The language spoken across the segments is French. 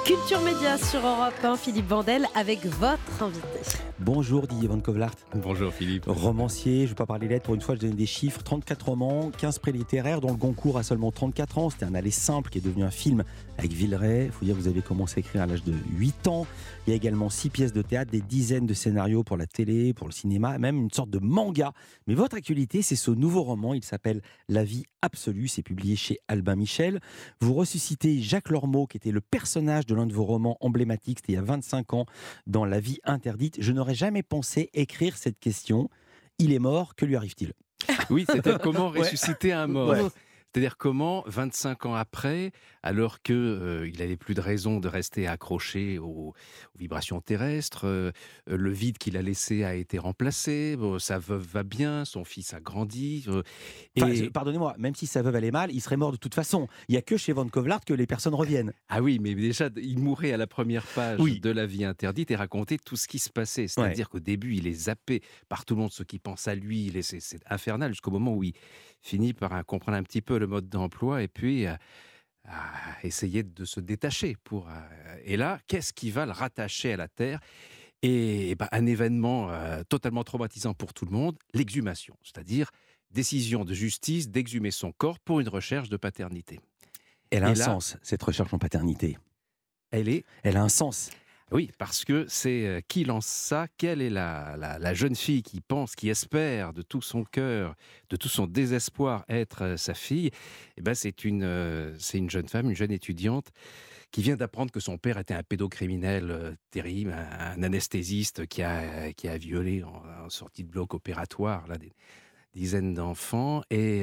Culture Média sur Europe 1, Philippe Vandel avec votre invité. Bonjour Didier Van Kovlart. Bonjour Philippe. Romancier, je ne vais pas parler lettres, pour une fois je donne des chiffres. 34 romans, 15 prix littéraires, dont le Goncourt a seulement 34 ans. C'était un aller simple qui est devenu un film avec Villeray. Il faut dire que vous avez commencé à écrire à l'âge de 8 ans. Il y a également 6 pièces de théâtre, des dizaines de scénarios pour la télé, pour le cinéma, même une sorte de manga. Mais votre actualité, c'est ce nouveau roman. Il s'appelle La vie absolue. C'est publié chez Albin Michel. Vous ressuscitez Jacques Lormeau, qui était le personnage de l'un de vos romans emblématiques. C'était il y a 25 ans dans La vie interdite. Je n'aurais jamais pensé écrire cette question. Il est mort, que lui arrive-t-il ? Oui, c'est-à-dire comment ressusciter un mort. Ouais. C'est-à-dire comment, 25 ans après, alors qu'il n'avait plus de raison de rester accroché aux vibrations terrestres, le vide qu'il a laissé a été remplacé, sa veuve va bien, son fils a grandi. Pardonnez-moi, même si sa veuve allait mal, il serait mort de toute façon. Il n'y a que chez Van Kovlart que les personnes reviennent. Ah oui, mais déjà, il mourait à la première page Oui. de La vie interdite et racontait tout ce qui se passait. C'est-à-dire qu'au début, il est zappé par tout le monde, ceux qui pensent à lui. C'est infernal jusqu'au moment où il finit par comprendre un petit peu le mode d'emploi et puis à essayer de se détacher. Et là, qu'est-ce qui va le rattacher à la Terre ? Et un événement totalement traumatisant pour tout le monde, l'exhumation, c'est-à-dire décision de justice d'exhumer son corps pour une recherche de paternité. Elle a Et un là, sens, cette recherche en paternité. Elle a un sens. Oui, parce que c'est qui lance ça ? Quelle est la jeune fille qui pense, qui espère de tout son cœur, de tout son désespoir être sa fille ? C'est une jeune femme, une jeune étudiante qui vient d'apprendre que son père était un pédocriminel terrible, un anesthésiste qui a violé en sortie de bloc opératoire là, des dizaines d'enfants. Et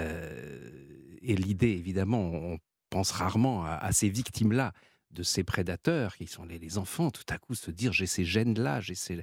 l'idée, évidemment, on pense rarement à ces victimes-là, de ces prédateurs qui sont les enfants, tout à coup se dire j'ai ces gènes-là,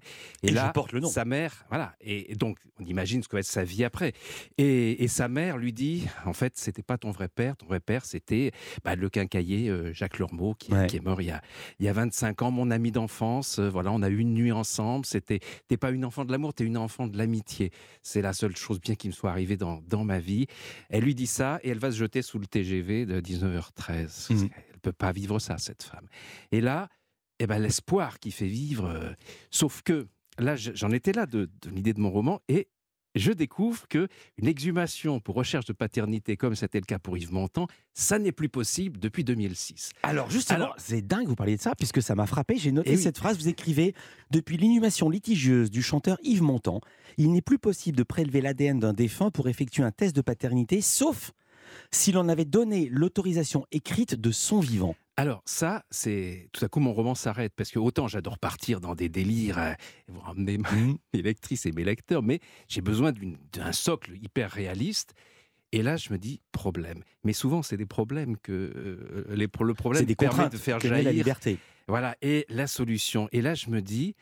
Et là, je porte le nom. sa mère, voilà, et donc on imagine ce que va être sa vie après. Et sa mère lui dit, en fait, c'était pas ton vrai père c'était le quincaillier Jacques Lormeau qui est mort il y a 25 ans, mon ami d'enfance, voilà, on a eu une nuit ensemble, t'es pas une enfant de l'amour, t'es une enfant de l'amitié. C'est la seule chose bien qui me soit arrivée dans ma vie. Elle lui dit ça et elle va se jeter sous le TGV de 19h13. Elle peut pas vivre ça, cette femme. Et là, l'espoir qui fait vivre. Sauf que là, j'en étais là de l'idée de mon roman et je découvre que une exhumation pour recherche de paternité, comme c'était le cas pour Yves Montand, ça n'est plus possible depuis 2006. Alors justement, c'est dingue vous parliez de ça, puisque ça m'a frappé. J'ai noté oui. cette phrase, vous écrivez « Depuis l'inhumation litigieuse du chanteur Yves Montand, il n'est plus possible de prélever l'ADN d'un défunt pour effectuer un test de paternité, sauf s'il en avait donné l'autorisation écrite de son vivant. » Alors ça, c'est tout à coup mon roman s'arrête parce que autant j'adore partir dans des délires, vous ramener mes lectrices et mes lecteurs, mais j'ai besoin d'un socle hyper réaliste. Et là, je me dis problème. Mais souvent, c'est des problèmes que le problème C'est des permet contraintes de faire que met jaillir la liberté. Voilà, et la solution. Et là, je me dis,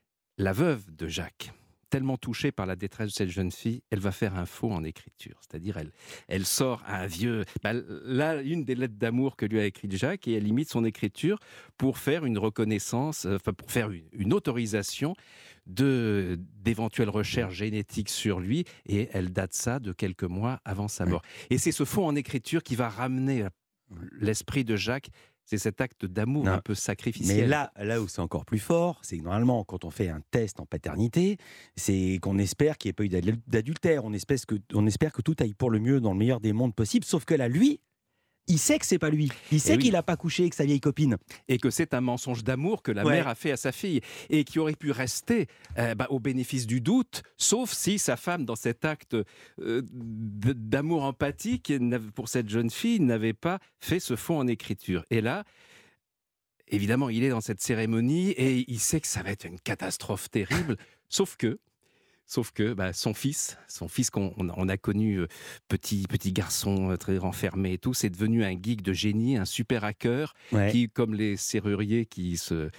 la veuve de Jacques, tellement touchée par la détresse de cette jeune fille, elle va faire un faux en écriture. C'est-à-dire, elle sort un vieux... là, une des lettres d'amour que lui a écrite Jacques, et elle imite son écriture pour faire une reconnaissance, pour faire une autorisation d'éventuelles recherches génétiques sur lui, et elle date ça de quelques mois avant sa mort. Et c'est ce faux en écriture qui va ramener l'esprit de Jacques. C'est cet acte d'amour un peu sacrificiel. Mais là où c'est encore plus fort, c'est que normalement, quand on fait un test en paternité, c'est qu'on espère qu'il n'y ait pas eu d'adultère. On espère que tout aille pour le mieux dans le meilleur des mondes possible. Sauf que là, lui, il sait que c'est pas lui. Il sait qu'il n'a pas couché avec sa vieille copine. Et que c'est un mensonge d'amour que la mère a fait à sa fille. Et qui aurait pu rester au bénéfice du doute, sauf si sa femme, dans cet acte d'amour empathique pour cette jeune fille, n'avait pas fait ce faux en écriture. Et là, évidemment, il est dans cette cérémonie et il sait que ça va être une catastrophe terrible. Sauf que son fils qu'on a connu petit garçon très renfermé et tout, c'est devenu un geek de génie, un super hacker qui, comme les serruriers qui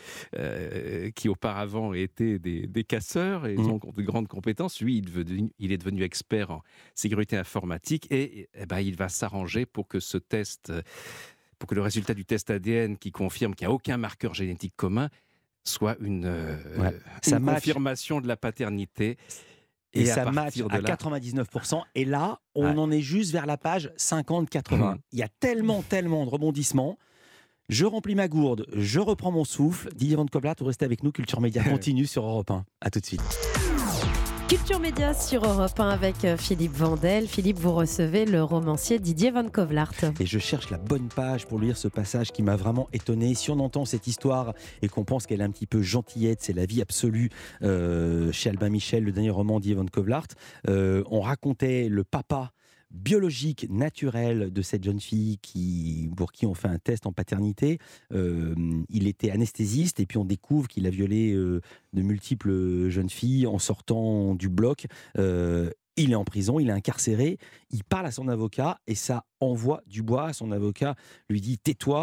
auparavant étaient des casseurs et ont de grandes compétences, lui il est devenu expert en sécurité informatique et il va s'arranger pour que ce test, pour que le résultat du test ADN qui confirme qu'il n'y a aucun marqueur génétique commun soit une confirmation de la paternité. Et ça match à 99%. Et là, on en est juste vers la page 50-80. Il y a tellement de rebondissements. Je remplis ma gourde, je reprends mon souffle. Didier Van Kovlart, vous restez avec nous. Culture Média continue sur Europe 1. À tout de suite. Culture Média sur Europe 1 avec Philippe Vandel. Philippe, vous recevez le romancier Didier Van Kovlart. Et je cherche la bonne page pour lire ce passage qui m'a vraiment étonné. Si on entend cette histoire et qu'on pense qu'elle est un petit peu gentillette, c'est la vie absolue chez Albin Michel, le dernier roman Didier Van Kovlart. On racontait le papa biologique, naturel de cette jeune fille pour qui on fait un test en paternité. Il était anesthésiste et puis on découvre qu'il a violé de multiples jeunes filles en sortant du bloc. Il est en prison, il est incarcéré, il parle à son avocat et ça envoie du bois. Son avocat lui dit « tais-toi ».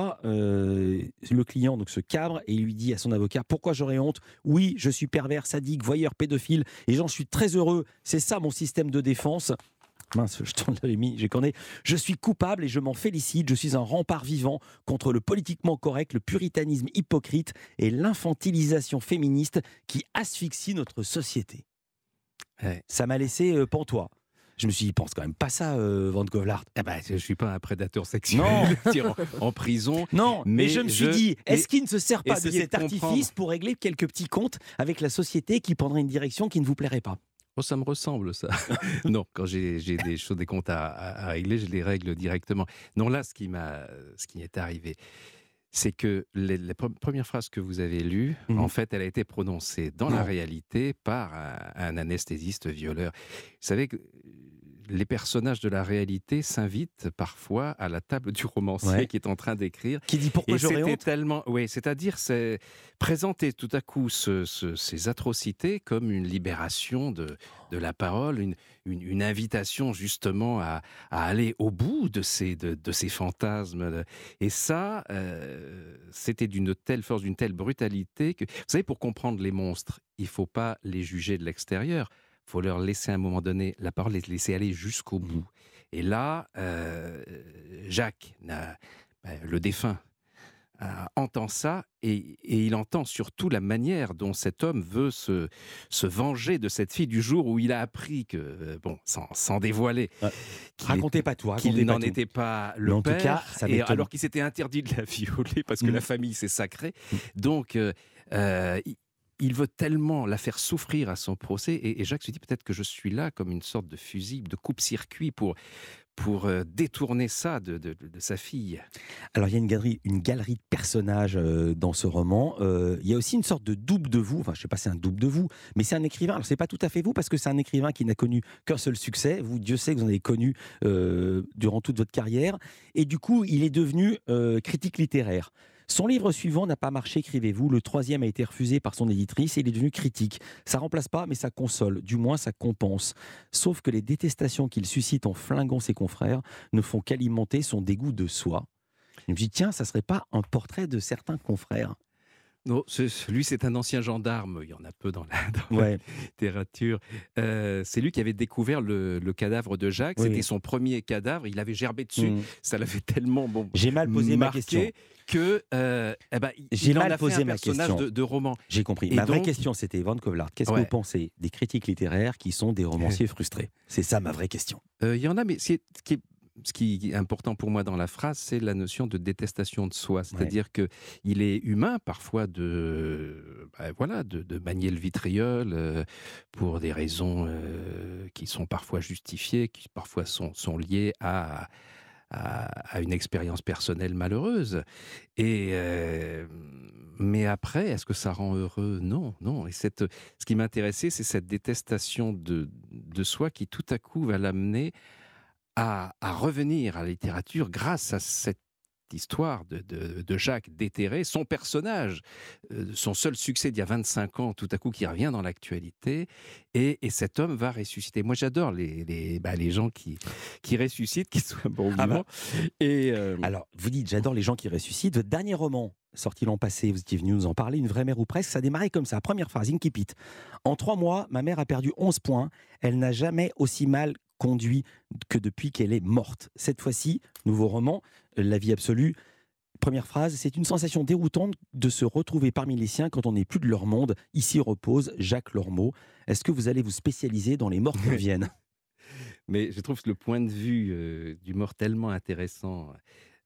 Le client donc se cabre et il lui dit à son avocat « pourquoi j'aurais honte ? Oui, je suis pervers, sadique, voyeur, pédophile et j'en suis très heureux. C'est ça mon système de défense ». Mince, je t'en l'avais mis, j'ai connu. Je suis coupable et je m'en félicite. Je suis un rempart vivant contre le politiquement correct, le puritanisme hypocrite et l'infantilisation féministe qui asphyxie notre société. Ouais. Ça m'a laissé pantois. Je me suis dit, pense quand même pas ça, Van Kovlart. Ah bah, je ne suis pas un prédateur sexuel en prison. Non, mais je me suis dit, est-ce qu'il ne se sert pas de cet artifice pour régler quelques petits comptes avec la société qui prendrait une direction qui ne vous plairait pas ? Oh, ça me ressemble, ça. Non, quand j'ai des comptes à régler, je les règle directement. Non, là, ce qui est arrivé, c'est que la première phrase que vous avez lue, en fait, elle a été prononcée dans la réalité par un anesthésiste violeur. Vous savez que les personnages de la réalité s'invitent parfois à la table du romancier qui est en train d'écrire. Qui dit pourquoi j'aurais honte. C'est-à-dire présenter tout à coup ces atrocités comme une libération de la parole, une invitation justement à aller au bout de ces fantasmes. Et ça, c'était d'une telle force, d'une telle brutalité que, vous savez, pour comprendre les monstres, il ne faut pas les juger de l'extérieur. Il faut leur laisser à un moment donné la parole, les laisser aller jusqu'au bout. Et là, Jacques, le défunt, entend ça et il entend surtout la manière dont cet homme veut se venger de cette fille du jour où il a appris que, sans dévoiler, racontez pas tout, qu'il n'en était pas le père, en tout cas, ça alors qu'il s'était interdit de la violer parce que la famille c'est sacré. Donc, il veut tellement la faire souffrir à son procès et Jacques se dit peut-être que je suis là comme une sorte de fusible, de coupe-circuit pour détourner ça de sa fille. Alors il y a une galerie de personnages dans ce roman. Il y a aussi une sorte de double de vous, enfin je ne sais pas si c'est un double de vous, mais c'est un écrivain, alors c'est pas tout à fait vous parce que c'est un écrivain qui n'a connu qu'un seul succès. Vous, Dieu sait que vous en avez connu durant toute votre carrière et du coup il est devenu critique littéraire. Son livre suivant n'a pas marché, écrivez-vous. Le troisième a été refusé par son éditrice et il est devenu critique. Ça remplace pas, mais ça console. Du moins, ça compense. Sauf que les détestations qu'il suscite en flinguant ses confrères ne font qu'alimenter son dégoût de soi. Je me dis, tiens, ça serait pas un portrait de certains confrères ? Non, lui, c'est un ancien gendarme. Il y en a peu dans la littérature. C'est lui qui avait découvert le cadavre de Jacques. C'était son premier cadavre. Il avait gerbé dessus. Ça l'avait tellement J'ai mal posé ma question. Que j'ai il en mal a posé fait un ma personnage question. de roman. J'ai compris. Ma vraie question, c'était Van Kovlart. Qu'est-ce que vous pensez des critiques littéraires qui sont des romanciers frustrés ? C'est ça ma vraie question. Il y en a, mais ce qui est important pour moi dans la phrase, c'est la notion de détestation de soi. C'est-à-dire qu'il est humain parfois de manier le vitriol pour des raisons qui sont parfois justifiées, qui parfois sont liées à une expérience personnelle malheureuse. Mais après, est-ce que ça rend heureux ? Non. Et ce qui m'intéressait, c'est cette détestation de soi qui tout à coup va l'amener à revenir à la littérature grâce à cette histoire de Jacques déterré, son personnage, son seul succès d'il y a 25 ans, tout à coup qui revient dans l'actualité, et cet homme va ressusciter. Moi j'adore les gens qui ressuscitent, qui soient bons vivants. Alors, vous dites, j'adore les gens qui ressuscitent. Votre dernier roman, sorti l'an passé, vous étiez venu nous en parler, Une vraie mère ou presque, ça démarrait comme ça. Première phrase, incipit. En 3 mois, ma mère a perdu 11 points. Elle n'a jamais aussi mal conduit que depuis qu'elle est morte. Cette fois-ci, nouveau roman, La vie absolue. Première phrase, c'est une sensation déroutante de se retrouver parmi les siens quand on n'est plus de leur monde. Ici repose Jacques Lormeau. Est-ce que vous allez vous spécialiser dans les morts qui reviennent ? Mais je trouve le point de vue du mort tellement intéressant.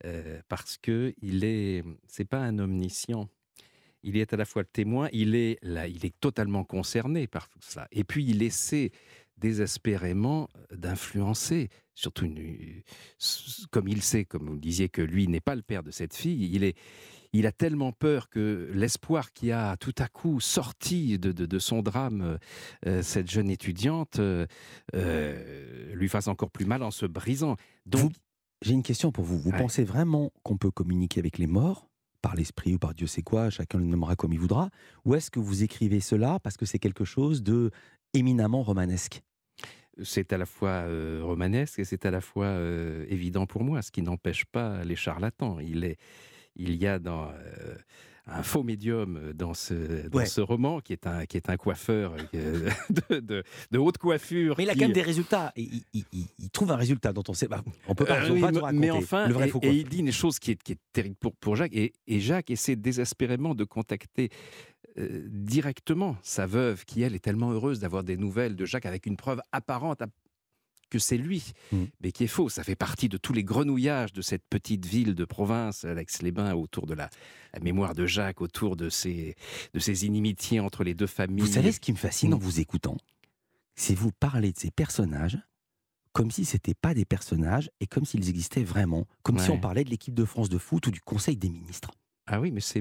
parce que c'est pas un omniscient. Il est à la fois le témoin, il est totalement concerné par tout cela. Et puis il essaie désespérément d'influencer, surtout comme il sait, comme vous le disiez, que lui n'est pas le père de cette fille. Il a tellement peur que l'espoir qui a tout à coup sorti de son drame cette jeune étudiante lui fasse encore plus mal en se brisant. Donc, j'ai une question pour vous. Vous pensez vraiment qu'on peut communiquer avec les morts par l'esprit ou par Dieu sait quoi, chacun le nommera comme il voudra, ou est-ce que vous écrivez cela parce que c'est quelque chose de éminemment romanesque? C'est à la fois romanesque et c'est à la fois évident pour moi, ce qui n'empêche pas les charlatans. Il y a un faux médium dans ce roman qui est un coiffeur de haute coiffure. Mais il a quand même des résultats. Il trouve un résultat dont on sait pas. On peut pas, tout raconter. Mais enfin, le vrai faux et il dit une chose qui est terrible pour Jacques. Et Jacques essaie désespérément de contacter directement sa veuve, qui elle est tellement heureuse d'avoir des nouvelles de Jacques avec une preuve apparente que c'est lui, mais qui est faux. Ça fait partie de tous les grenouillages de cette petite ville de province, Aix-les-Bains, autour de la mémoire de Jacques, autour de ces inimitiés entre les deux familles. Vous savez ce qui me fascine en vous écoutant, c'est vous parler de ces personnages comme si ce n'étaient pas des personnages et comme s'ils existaient vraiment, comme si on parlait de l'équipe de France de foot ou du Conseil des ministres. Ah oui, mais c'est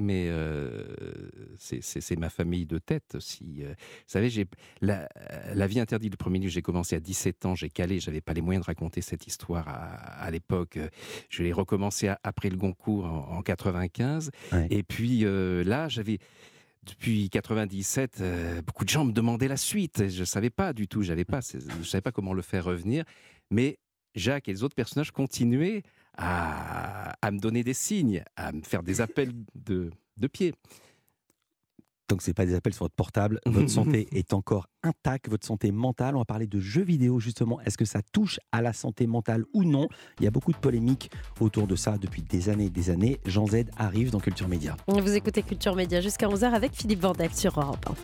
ma famille de tête aussi. Vous savez, la vie interdite, le premier livre, j'ai commencé à 17 ans, j'ai calé, j'avais pas les moyens de raconter cette histoire à l'époque. Je l'ai recommencé après le Goncourt en 95. Ouais. Et puis là, depuis 97, beaucoup de gens me demandaient la suite. Je savais pas du tout, je savais pas comment le faire revenir. Mais Jacques et les autres personnages continuaient à me donner des signes, à me faire des appels de pied. Donc, ce n'est pas des appels sur votre portable. Votre santé est encore intacte, votre santé mentale. On va parler de jeux vidéo, justement. Est-ce que ça touche à la santé mentale ou non? Il y a beaucoup de polémiques autour de ça depuis des années et des années. Jean Z arrive dans Culture Média. Vous écoutez Culture Média jusqu'à 11h avec Philippe Vandel sur Europe 1.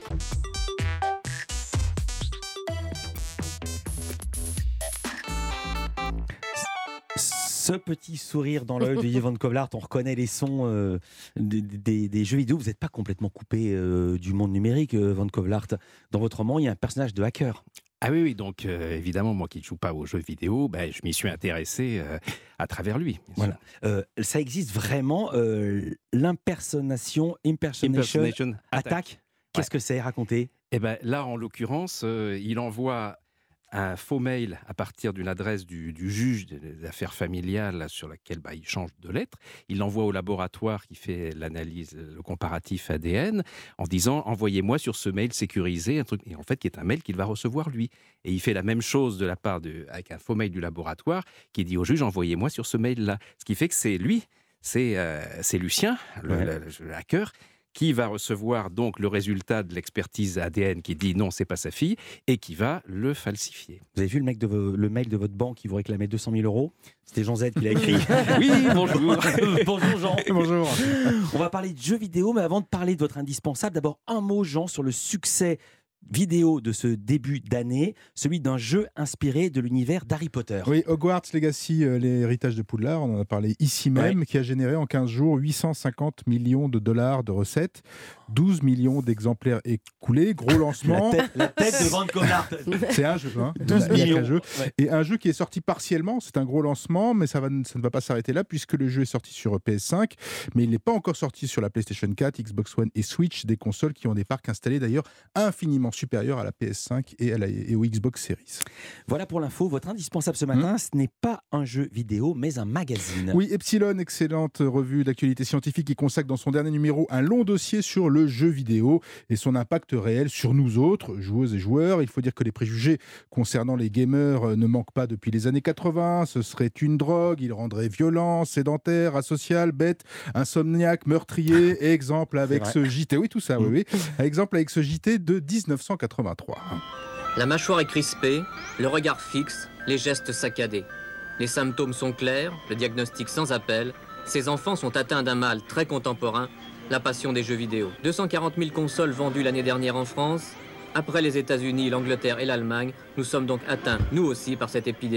Ce petit sourire dans l'œil de Didier Van Kovlart, on reconnaît les sons des jeux vidéo. Vous n'êtes pas complètement coupé du monde numérique, Van Kovlart. Dans votre roman, il y a un personnage de hacker. Ah oui, donc évidemment, moi qui ne joue pas aux jeux vidéo, je m'y suis intéressé à travers lui. Voilà. Ça existe vraiment, l'impersonation, impersonation attack. Qu'est-ce que c'est? Racontez. Eh ben, là, en l'occurrence, il envoie un faux mail à partir d'une adresse du juge des affaires familiales sur laquelle il change de lettre. Il l'envoie au laboratoire qui fait l'analyse, le comparatif ADN, en disant « Envoyez-moi sur ce mail sécurisé », un truc, et en fait, qui est un mail qu'il va recevoir lui. Et il fait la même chose de la part avec un faux mail du laboratoire qui dit au juge « Envoyez-moi sur ce mail-là ». Ce qui fait que c'est lui, c'est Lucien, le hacker, qui va recevoir donc le résultat de l'expertise ADN qui dit non, c'est pas sa fille, et qui va le falsifier. Vous avez vu le mail de votre banque qui vous réclamait 200 000 €? C'était Jean Z qui l'a écrit. Oui, bonjour. Bonjour Jean. Bonjour. On va parler de jeux vidéo, mais avant de parler de votre indispensable, d'abord un mot, Jean, sur le succès vidéo de ce début d'année, celui d'un jeu inspiré de l'univers d'Harry Potter. Oui, Hogwarts Legacy, l'héritage de Poudlard, on en a parlé ici même, qui a généré en 15 jours 850 millions de dollars de recettes, 12 millions d'exemplaires écoulés, gros lancement. La tête de Van Kovlart. C'est un jeu, 12 millions. Et un jeu qui est sorti partiellement, c'est un gros lancement, mais ça ne va pas s'arrêter là, puisque le jeu est sorti sur PS5, mais il n'est pas encore sorti sur la PlayStation 4, Xbox One et Switch, des consoles qui ont des parcs installés d'ailleurs infiniment supérieurs à la PS5 et au Xbox Series. Voilà pour l'info. Votre indispensable ce matin, ce n'est pas un jeu vidéo, mais un magazine. Oui, Epsilon, excellente revue d'actualité scientifique qui consacre dans son dernier numéro un long dossier sur le jeu vidéo et son impact réel sur nous autres, joueuses et joueurs. Il faut dire que les préjugés concernant les gamers ne manquent pas depuis les années 80. Ce serait une drogue, il rendrait violent, sédentaire, asocial, bête, insomniaque, meurtrier. Exemple avec ce JT. Oui, tout ça, oui. Exemple avec ce JT de 1983. La mâchoire est crispée, le regard fixe, les gestes saccadés. Les symptômes sont clairs, le diagnostic sans appel. Ces enfants sont atteints d'un mal très contemporain, la passion des jeux vidéo. 240 000 consoles vendues l'année dernière en France. Après les États-Unis, l'Angleterre et l'Allemagne, nous sommes donc atteints, nous aussi, par cette épidémie.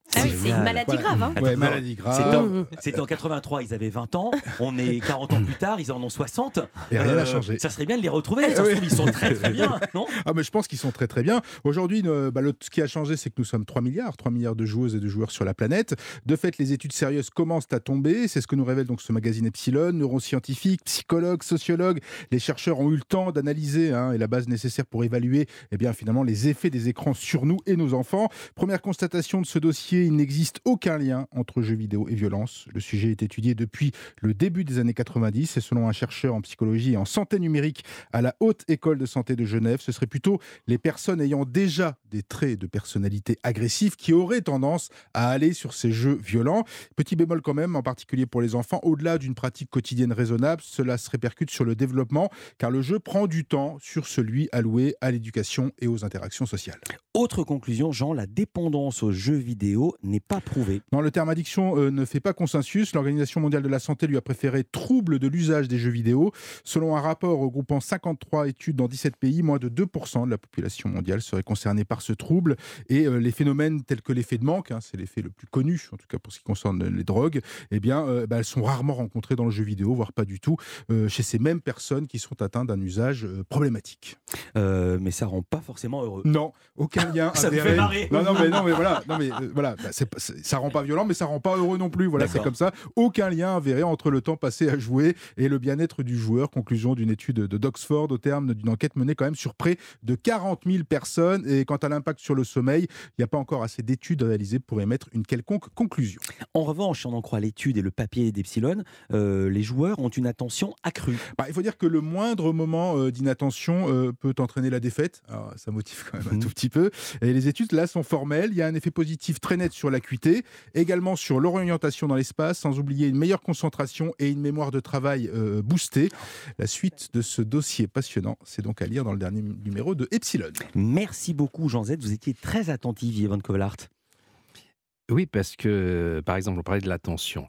Ah oui, c'est une maladie grave. Hein. Ouais, maladie grave. C'était en 83, ils avaient 20 ans. On est 40 ans plus tard, ils en ont 60. Et rien n'a changé. Ça serait bien de les retrouver. Ça se trouve, ils sont très très bien, non? Ah, mais je pense qu'ils sont très très bien. Aujourd'hui, ce qui a changé, c'est que nous sommes 3 milliards de joueuses et de joueurs sur la planète. De fait, les études sérieuses commencent à tomber. C'est ce que nous révèle donc ce magazine Epsilon. Neuroscientifiques, psychologues, sociologues, les chercheurs ont eu le temps d'analyser et la base nécessaire pour évaluer finalement les effets des écrans sur nous et nos enfants. Première constatation de ce dossier, il n'existe aucun lien entre jeux vidéo et violence. Le sujet est étudié depuis le début des années 90 et selon un chercheur en psychologie et en santé numérique à la Haute École de Santé de Genève, ce serait plutôt les personnes ayant déjà des traits de personnalité agressifs qui auraient tendance à aller sur ces jeux violents. Petit bémol quand même, en particulier pour les enfants, au-delà d'une pratique quotidienne raisonnable, cela se répercute sur le développement car le jeu prend du temps sur celui alloué à l'éducation et aux interactions sociales. Autre conclusion, Jean, la dépendance aux jeux vidéo n'est pas prouvée. Non, le terme addiction ne fait pas consensus. L'Organisation mondiale de la santé lui a préféré trouble de l'usage des jeux vidéo. Selon un rapport regroupant 53 études dans 17 pays, moins de 2% de la population mondiale serait concernée par ce trouble. Et les phénomènes tels que l'effet de manque, c'est l'effet le plus connu, en tout cas pour ce qui concerne les drogues, elles sont rarement rencontrées dans le jeu vidéo, voire pas du tout, chez ces mêmes personnes qui sont atteintes d'un usage problématique. Mais ça rend pas forcément heureux. Non, aucun lien. Ça me fait marrer. Non, mais voilà. Ça rend pas violent, mais ça rend pas heureux non plus. Voilà, c'est comme ça. Aucun lien avéré entre le temps passé à jouer et le bien-être du joueur. Conclusion d'une étude d'Oxford au terme d'une enquête menée quand même sur près de 40 000 personnes. Et quant à l'impact sur le sommeil, il n'y a pas encore assez d'études réalisées pour émettre une quelconque conclusion. En revanche, si on en croit l'étude et le papier d'Epsilon, les joueurs ont une attention accrue. Il faut dire que le moindre moment d'inattention peut entraîner la défaite. Alors, ça motive quand même un tout petit peu. Et les études là sont formelles. Il y a un effet positif très net sur l'acuité, également sur l'orientation dans l'espace, sans oublier une meilleure concentration et une mémoire de travail boostée. La suite de ce dossier passionnant, c'est donc à lire dans le dernier numéro de Epsilon. Merci beaucoup Jean Z, vous étiez très attentif Yvonne Kovelart. Oui, parce que, par exemple, on parlait de l'attention.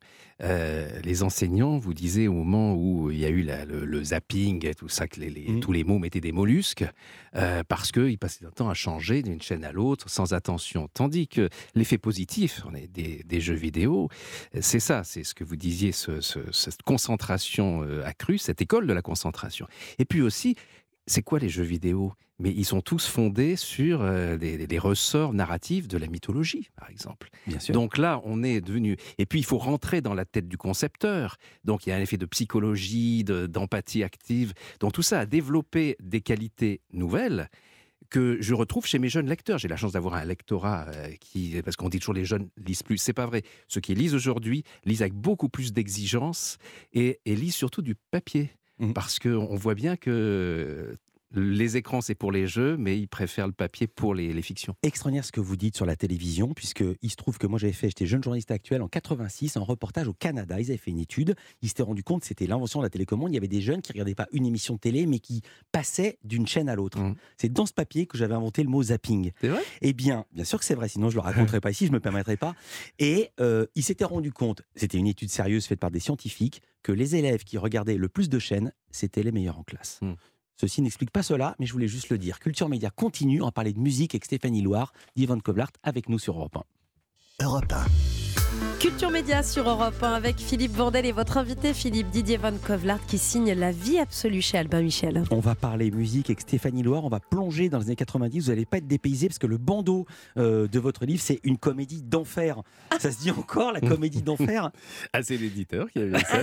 Les enseignants vous disaient au moment où il y a eu le zapping et tout ça, que tous les mots mettaient des mollusques, parce qu'ils passaient un temps à changer d'une chaîne à l'autre sans attention. Tandis que l'effet positif des jeux vidéo, c'est ça, c'est ce que vous disiez, cette concentration accrue, cette école de la concentration. Et puis aussi, c'est quoi les jeux vidéo ? Mais ils sont tous fondés sur des ressorts narratifs de la mythologie, par exemple. Bien sûr. Donc là, on est devenu... Et puis, il faut rentrer dans la tête du concepteur. Donc, il y a un effet de psychologie, d'empathie active. Donc, tout ça a développé des qualités nouvelles que je retrouve chez mes jeunes lecteurs. J'ai la chance d'avoir un lectorat parce qu'on dit toujours les jeunes lisent plus. C'est pas vrai. Ceux qui lisent aujourd'hui lisent avec beaucoup plus d'exigence et lisent surtout du papier. Parce qu'on voit bien que les écrans, c'est pour les jeux, mais ils préfèrent le papier pour les fictions. Extraordinaire ce que vous dites sur la télévision, puisqu'il se trouve que moi j'étais jeune journaliste actuel en 86, en reportage au Canada. Ils avaient fait une étude, ils s'étaient rendu compte que c'était l'invention de la télécommande. Il y avait des jeunes qui ne regardaient pas une émission de télé, mais qui passaient d'une chaîne à l'autre. C'est dans ce papier que j'avais inventé le mot zapping. C'est vrai ? Eh bien sûr que c'est vrai, sinon je ne le raconterais pas ici, je ne me permettrais pas. Et ils s'étaient rendu compte, c'était une étude sérieuse faite par des scientifiques, que les élèves qui regardaient le plus de chaînes, c'était les meilleurs en classe. Ceci n'explique pas cela, mais je voulais juste le dire. Culture Média continue, en parler de musique avec Stéphanie Loire, d'Yvonne Kovelart avec nous sur Europe 1. Europe 1. Culture Média sur Europe 1 avec Philippe Vandel et votre invité Philippe Didier Van Kovelart qui signe La vie absolue chez Albin Michel. On va parler musique avec Stéphanie Loire, on va plonger dans les années 90, vous n'allez pas être dépaysé parce que le bandeau de votre livre c'est une comédie d'enfer. Ça se dit encore la comédie d'enfer? C'est l'éditeur qui avait ça.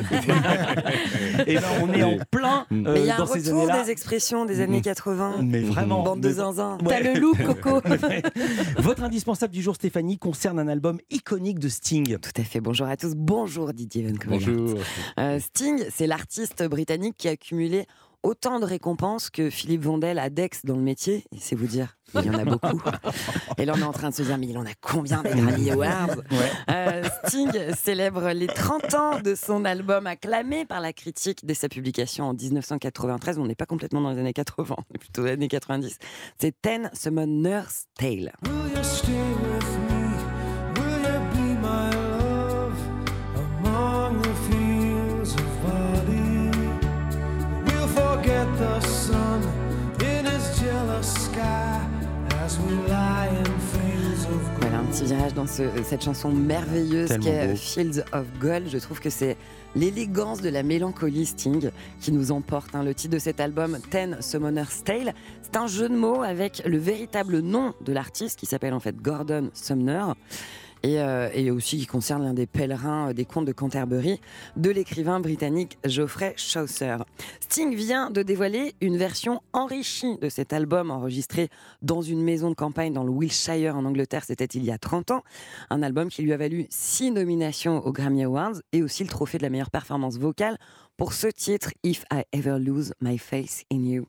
Et ben on est en plein mais il y a un dans ces retour années-là. des expressions des années 80. Mais vraiment. Bande de zinzin. T'as le look, Coco. Votre indispensable du jour, Stéphanie, concerne un album iconique de Sting. Tout à fait, bonjour à tous. Bonjour Didier Van Kovelart. Bonjour. Sting, c'est l'artiste britannique qui a cumulé autant de récompenses que Philippe Vandel a d'ex dans le métier, et c'est vous dire, il y en a beaucoup. Et là on est en train de se dire, mais il en a combien des Grammy Awards? Sting célèbre les 30 ans de son album acclamé par la critique dès sa publication en 1993. On n'est pas complètement dans les années 80, on est plutôt dans les années 90. C'est Ten Summoner's Tale. petit virage dans cette chanson merveilleuse qu'est Fields of Gold. Je trouve que c'est l'élégance de la mélancolie Sting qui nous emporte. Le titre de cet album, Ten Summoner's Tale, c'est un jeu de mots avec le véritable nom de l'artiste qui s'appelle en fait Gordon Sumner. Et aussi qui concerne l'un des pèlerins des contes de Canterbury de l'écrivain britannique Geoffrey Chaucer. Sting vient de dévoiler une version enrichie de cet album enregistré dans une maison de campagne dans le Wiltshire en Angleterre, c'était il y a 30 ans. Un album qui lui a valu 6 nominations aux Grammy Awards et aussi le trophée de la meilleure performance vocale pour ce titre If I Ever Lose My Faith in You.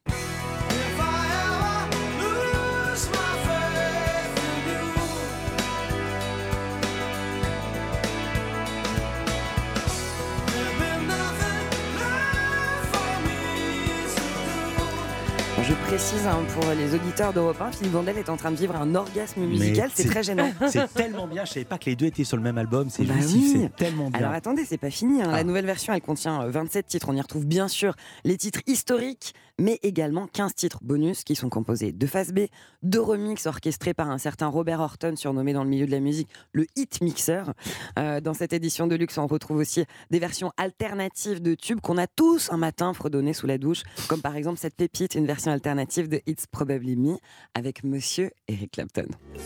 Je précise pour les auditeurs d'Europe 1, Philippe Vandel est en train de vivre un orgasme musical, c'est très gênant. C'est tellement bien, je savais pas que les deux étaient sur le même album, c'est jouissif, oui. c'est tellement bien. Alors attendez, c'est pas fini. La nouvelle version, elle contient 27 titres. On y retrouve bien sûr les titres historiques, mais également 15 titres bonus qui sont composés de faces B, de remix orchestrés par un certain Robert Horton, surnommé dans le milieu de la musique le Hit Mixer. Dans cette édition de luxe, on retrouve aussi des versions alternatives de tubes qu'on a tous un matin fredonné sous la douche, comme par exemple cette pépite, une version alternative de It's Probably Me avec Monsieur Eric Clapton.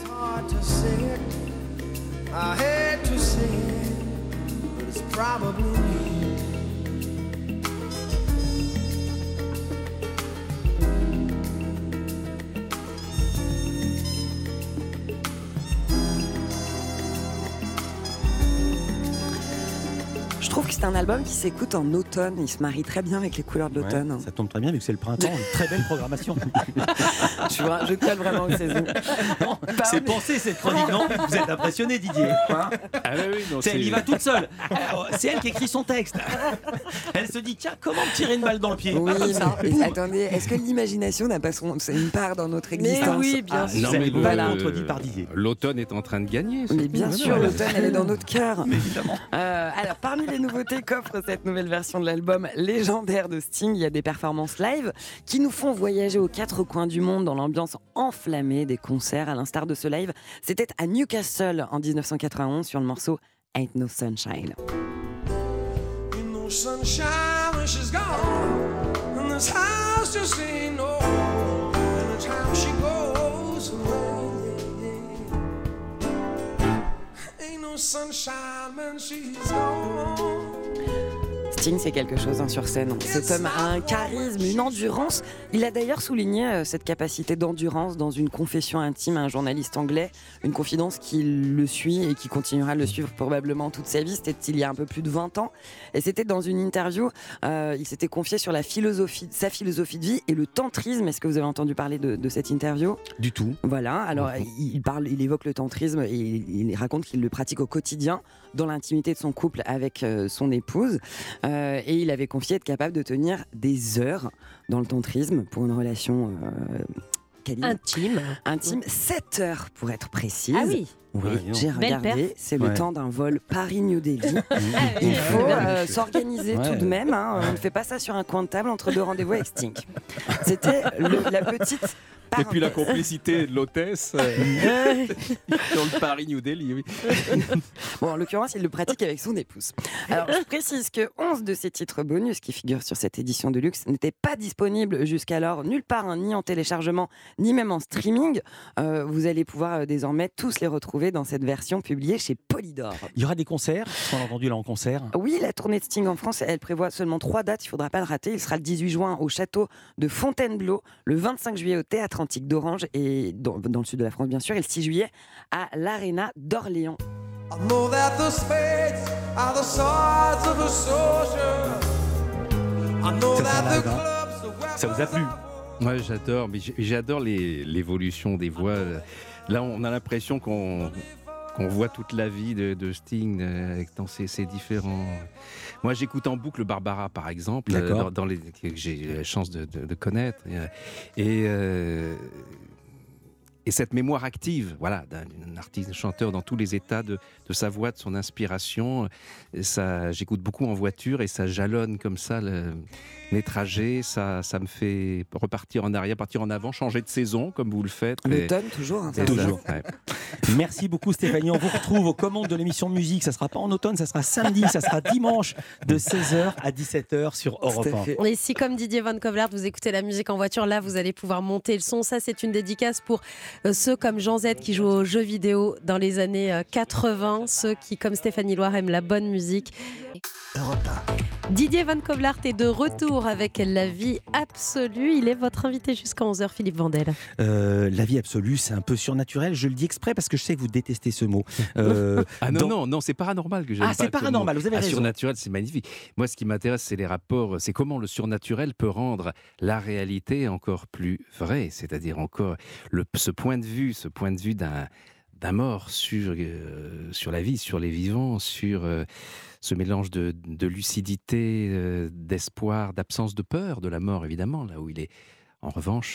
Je trouve que c'est un album qui s'écoute en automne. Il se marie très bien avec les couleurs de l'automne. Ouais, ça tombe très bien vu que c'est le printemps. Une très belle programmation. Je colle vraiment aux saisons. C'est pensé cette chronique, non? Vous êtes impressionné, Didier. Ah oui, non, elle y va toute seule. C'est elle qui écrit son texte. Elle se dit tiens, comment me tirer une balle dans le pied? Oui, mais attendez, est-ce que l'imagination n'a pas une part dans notre existence? Mais oui, bien sûr. Non, mais voilà, contredit par Didier. L'automne est en train de gagner. Mais bien sûr, l'automne, elle est dans notre cœur. Évidemment. Alors, parmi les nouveautés qu'offre cette nouvelle version de l'album légendaire de Sting, il y a des performances live qui nous font voyager aux quatre coins du monde dans l'ambiance enflammée des concerts. À l'instar de ce live, c'était à Newcastle en 1991 sur le morceau Ain't No Sunshine. Ain't no sunshine when she's gone, and this house just ain't no. And the time she goes away, ain't no sunshine when she's gone. Sting, c'est quelque chose sur scène. Cet homme a un charisme, une endurance. Il a d'ailleurs souligné cette capacité d'endurance dans une confession intime à un journaliste anglais, une confidence qui le suit et qui continuera de le suivre probablement toute sa vie. C'était il y a un peu plus de 20 ans. Et c'était dans une interview, il s'était confié sur sa philosophie de vie et le tantrisme. Est-ce que vous avez entendu parler de cette interview? Du tout. Voilà, alors il évoque le tantrisme et il raconte qu'il le pratique au quotidien dans l'intimité de son couple avec son épouse. Et il avait confié être capable de tenir des heures dans le tantrisme pour une relation intime, 7 heures pour être précise. Ah oui. Oui, Ouais, j'ai regardé, c'est le temps d'un vol Paris-New Delhi. Il faut s'organiser tout de même. On ne fait pas ça sur un coin de table entre deux rendez-vous avec Sting. C'était la petite parenthèse. Et puis la complicité de l'hôtesse sur le Paris-New Delhi. Oui. Bon, en l'occurrence, il le pratique avec son épouse. Alors, je précise que 11 de ces titres bonus qui figurent sur cette édition de luxe n'étaient pas disponibles jusqu'alors nulle part, ni en téléchargement, ni même en streaming. Vous allez pouvoir désormais tous les retrouver dans cette version publiée chez Polydor. Il y aura des concerts, on a entendu là en concert. Oui, la tournée de Sting en France, elle prévoit seulement 3 dates, il ne faudra pas le rater. Il sera le 18 juin au château de Fontainebleau, le 25 juillet au Théâtre Antique d'Orange et dans le sud de la France bien sûr, et le 6 juillet à l'Arena d'Orléans. Ça vous a plu? Moi j'adore, mais j'adore l'évolution des voix. Là on a l'impression qu'on voit toute la vie de Sting dans ses différents... Moi j'écoute en boucle Barbara par exemple, que j'ai la chance de connaître. Et cette mémoire active, voilà, d'un artiste, chanteur dans tous les états de sa voix, de son inspiration, j'écoute beaucoup en voiture et ça jalonne comme ça les trajets, ça me fait repartir en arrière, partir en avant, changer de saison comme vous le faites. L'automne, toujours. Hein, ça Toujours. Ouais. Merci beaucoup Stéphanie, on vous retrouve aux commandes de l'émission musique, ça sera pas en automne, ça sera samedi, ça sera dimanche de 16h à 17h sur Europe 1. Et si comme Didier Van Kovlart, vous écoutez la musique en voiture, là vous allez pouvoir monter le son. Ça c'est une dédicace pour ceux comme Jean Z qui jouent aux jeux vidéo dans les années 80, ceux qui comme Stéphanie Loire aiment la bonne musique. Didier Van Kovlart est de retour avec La vie absolue. Il est votre invité jusqu'à 11h, Philippe Vandel. La vie absolue, c'est un peu surnaturel, je le dis exprès parce que je sais que vous détestez ce mot. Non, c'est paranormal que j'aime pas. C'est paranormal, vous avez raison. Surnaturel, c'est magnifique. Moi, ce qui m'intéresse, c'est les rapports, c'est comment le surnaturel peut rendre la réalité encore plus vraie, c'est-à-dire encore ce point de vue d'un mort sur la vie, sur les vivants, sur ce mélange de lucidité, d'espoir, d'absence de peur de la mort, évidemment, là où il est, en revanche,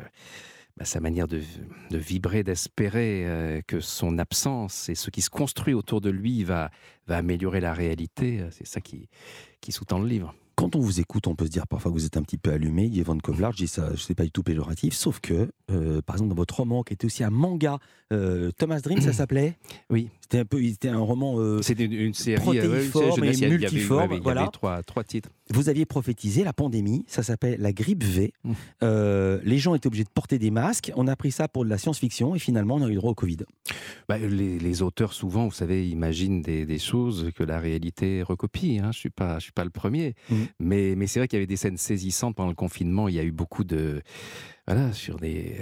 sa manière de vibrer, d'espérer que son absence et ce qui se construit autour de lui va améliorer la réalité, c'est ça qui sous-tend le livre. Quand on vous écoute, on peut se dire parfois que vous êtes un petit peu allumé, Didier Van Kovlart, je dis ça, je sais pas du tout péjoratif, sauf que, par exemple, dans votre roman, qui était aussi un manga, Thomas Dream, ça s'appelait ? Oui. C'était un roman c'était une série protéiforme et multiforme. Il y avait trois titres. Vous aviez prophétisé la pandémie, ça s'appelle la grippe V. Les gens étaient obligés de porter des masques. On a pris ça pour de la science-fiction et finalement on a eu droit au Covid. Les auteurs souvent, vous savez, imaginent des choses que la réalité recopie. Hein. Je suis pas le premier. Mais c'est vrai qu'il y avait des scènes saisissantes pendant le confinement. Il y a eu beaucoup de sur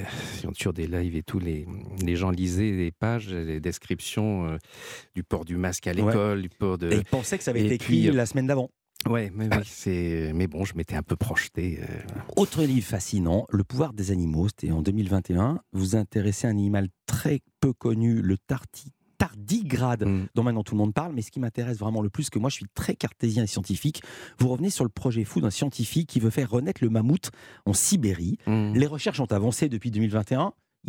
des lives et tout, les gens lisaient les pages, les descriptions du port du masque à l'école, du port de. Et ils pensaient que ça avait été écrit la semaine d'avant. Ouais, mais bon, je m'étais un peu projeté. Autre livre fascinant, Le pouvoir des animaux, c'était en 2021. Vous intéressez à un animal très peu connu, le tardigrade, dont maintenant tout le monde parle, mais ce qui m'intéresse vraiment le plus, que moi je suis très cartésien et scientifique, vous revenez sur le projet fou d'un scientifique qui veut faire renaître le mammouth en Sibérie. Les recherches ont avancé depuis 2021.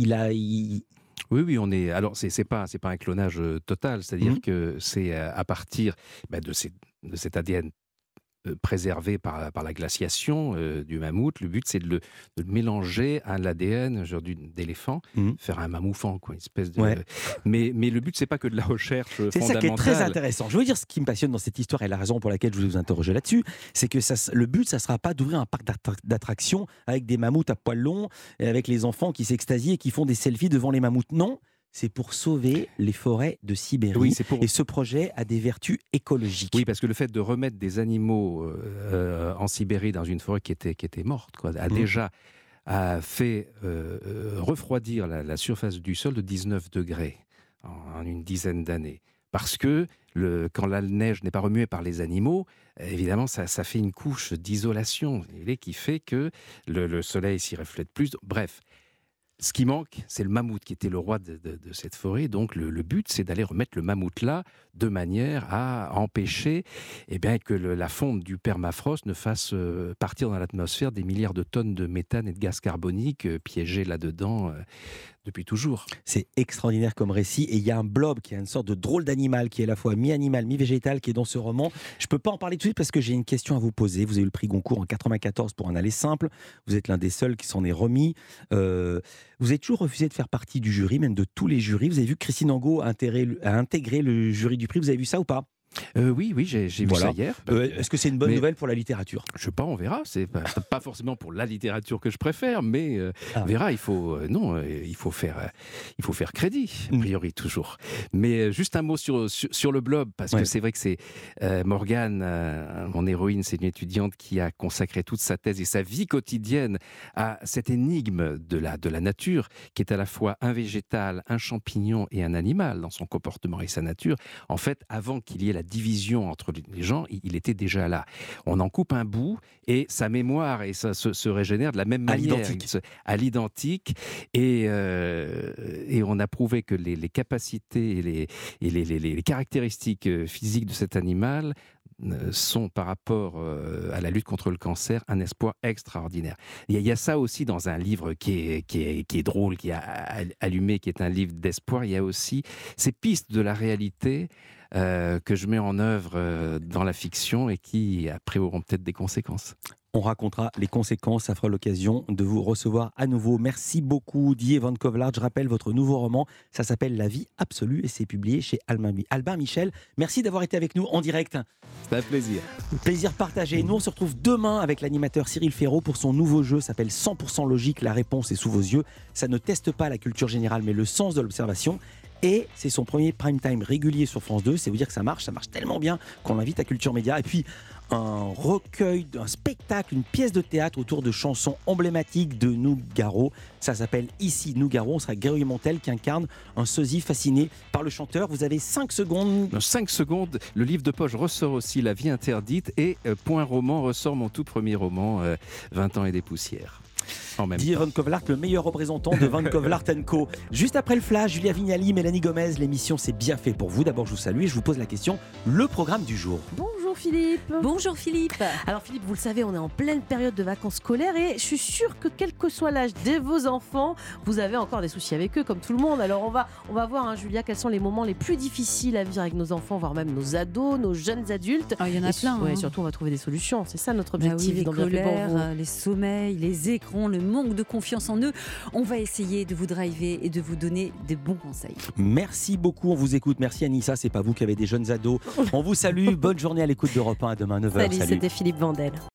Oui, on est. Alors, c'est pas un clonage total, c'est-à-dire que c'est à partir de cet ADN préservé par la glaciation du mammouth. Le but, c'est de le mélanger à l'ADN d'éléphant, faire un mammouthant, quoi, une espèce de. Ouais. Mais le but, c'est pas que de la recherche fondamentale. C'est ça qui est très intéressant. Je veux dire, ce qui me passionne dans cette histoire et la raison pour laquelle je voulais vous interroger là-dessus, c'est que le but, ça sera pas d'ouvrir un parc d'attractions avec des mammouths à poils longs et avec les enfants qui s'extasient et qui font des selfies devant les mammouths. Non. C'est pour sauver les forêts de Sibérie. Oui, et ce projet a des vertus écologiques. Oui, parce que le fait de remettre des animaux en Sibérie dans une forêt qui était morte, a déjà fait refroidir la surface du sol de 19 degrés en une dizaine d'années. Parce que quand la neige n'est pas remuée par les animaux, évidemment, ça fait une couche d'isolation qui fait que le soleil s'y reflète plus. Bref. Ce qui manque, c'est le mammouth qui était le roi de cette forêt. Donc le but, c'est d'aller remettre le mammouth là de manière à empêcher que la fonte du permafrost ne fasse partir dans l'atmosphère des milliards de tonnes de méthane et de gaz carbonique piégés là-dedans depuis toujours. C'est extraordinaire comme récit. Et il y a un blob qui est une sorte de drôle d'animal qui est à la fois mi-animal, mi-végétal qui est dans ce roman. Je ne peux pas en parler tout de suite parce que j'ai une question à vous poser. Vous avez eu le prix Goncourt en 94 pour Un aller simple. Vous êtes l'un des seuls qui s'en est remis. Vous avez toujours refusé de faire partie du jury, même de tous les jurys. Vous avez vu que Christine Angot a intégré le jury du prix. Vous avez vu ça ou pas ? Oui, j'ai vu ça hier. Est-ce que c'est une bonne nouvelle pour la littérature ? Je sais pas, on verra. C'est pas forcément pour la littérature que je préfère, mais on verra. Il faut faire crédit, a priori toujours. Mais juste un mot sur le blob, parce que c'est vrai que c'est Morgane, mon héroïne, c'est une étudiante qui a consacré toute sa thèse et sa vie quotidienne à cette énigme de la nature, qui est à la fois un végétal, un champignon et un animal dans son comportement et sa nature. En fait, avant qu'il y ait la division entre les gens, il était déjà là. On en coupe un bout et sa mémoire et ça se régénère de la même manière. À l'identique. Et on a prouvé que les capacités et les caractéristiques physiques de cet animal sont par rapport à la lutte contre le cancer un espoir extraordinaire. Il y a ça aussi dans un livre qui est drôle, qui a allumé, qui est un livre d'espoir. Il y a aussi ces pistes de la réalité que je mets en œuvre dans la fiction et qui, après, auront peut-être des conséquences. On racontera les conséquences, ça fera l'occasion de vous recevoir à nouveau. Merci beaucoup, Die Van Kovlart. Je rappelle votre nouveau roman, ça s'appelle La vie absolue et c'est publié chez Albin Michel. Merci d'avoir été avec nous en direct. C'est un plaisir. Plaisir partagé. Nous, on se retrouve demain avec l'animateur Cyril Ferraud pour son nouveau jeu, s'appelle 100% logique, la réponse est sous vos yeux. Ça ne teste pas la culture générale, mais le sens de l'observation. Et c'est son premier prime time régulier sur France 2. C'est vous dire que ça marche tellement bien qu'on l'invite à Culture Média. Et puis, un recueil, un spectacle, une pièce de théâtre autour de chansons emblématiques de Nougaro. Ça s'appelle Ici Nougaro. On sera Grégory Montel qui incarne un sosie fasciné par le chanteur. Vous avez 5 secondes. Dans 5 secondes, le livre de poche ressort aussi La vie interdite et Point roman ressort mon tout premier roman, 20 ans et des poussières. Die Van Kovlart, le meilleur représentant de Van Kovlart & Co. Juste après le flash, Julia Vignali, Mélanie Gomez, l'émission c'est bien fait pour vous. D'abord je vous salue et je vous pose la question, le programme du jour. Bonjour Philippe. Bonjour Philippe. Alors Philippe, vous le savez, on est en pleine période de vacances scolaires et je suis sûre que quel que soit l'âge de vos enfants, vous avez encore des soucis avec eux comme tout le monde. Alors on va voir, hein, Julia, quels sont les moments les plus difficiles à vivre avec nos enfants, voire même nos ados, nos jeunes adultes. Il y en a plein. Ouais, surtout on va trouver des solutions, c'est ça notre objectif. Les colères, les sommeils, les écrans, le manque de confiance en eux. On va essayer de vous driver et de vous donner des bons conseils. Merci beaucoup, on vous écoute. Merci Anissa, c'est pas vous qui avez des jeunes ados. On vous salue, bonne journée à l'écoute d'Europe 1 à demain 9h. Salut, c'était Philippe Vandel.